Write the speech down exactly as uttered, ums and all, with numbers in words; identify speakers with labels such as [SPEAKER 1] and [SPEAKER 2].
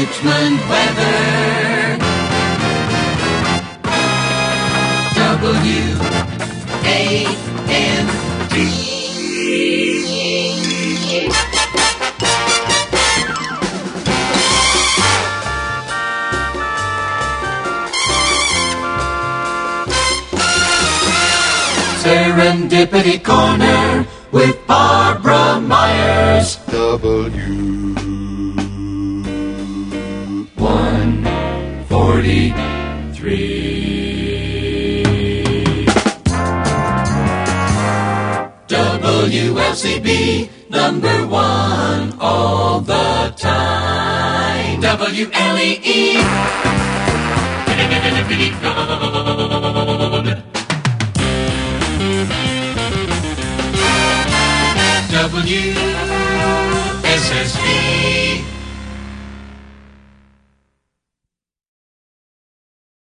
[SPEAKER 1] Richmond weather. W A N D. Serendipity Corner with Barbara Myers.
[SPEAKER 2] W
[SPEAKER 1] one forty-three. W L C B, number one all the time. W L E E. W S S